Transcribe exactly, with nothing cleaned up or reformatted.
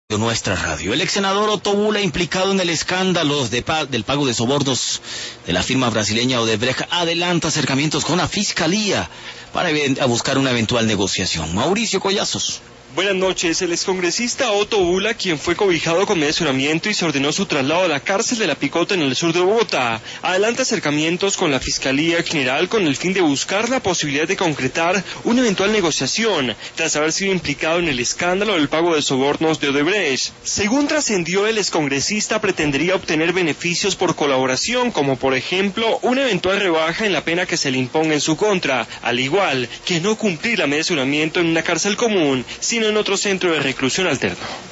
Nuestra radio. El ex senador Otto Bula, implicado en el escándalo de pa del pago de sobornos de la firma brasileña Odebrecht, adelanta acercamientos con la fiscalía para a buscar una eventual negociación. Mauricio Collazos. Buenas noches. El excongresista Otto Bula, quien fue cobijado con medicionamiento y se ordenó su traslado a la cárcel de La Picota en el sur de Bogotá, adelanta acercamientos con la Fiscalía General con el fin de buscar la posibilidad de concretar una eventual negociación, tras haber sido implicado en el escándalo del pago de sobornos de Odebrecht. Según trascendió, el excongresista pretendería obtener beneficios por colaboración, como por ejemplo una eventual rebaja en la pena que se le imponga en su contra, al igual que no cumplir la medicionamiento en una cárcel común, sino en otro centro de reclusión alterno.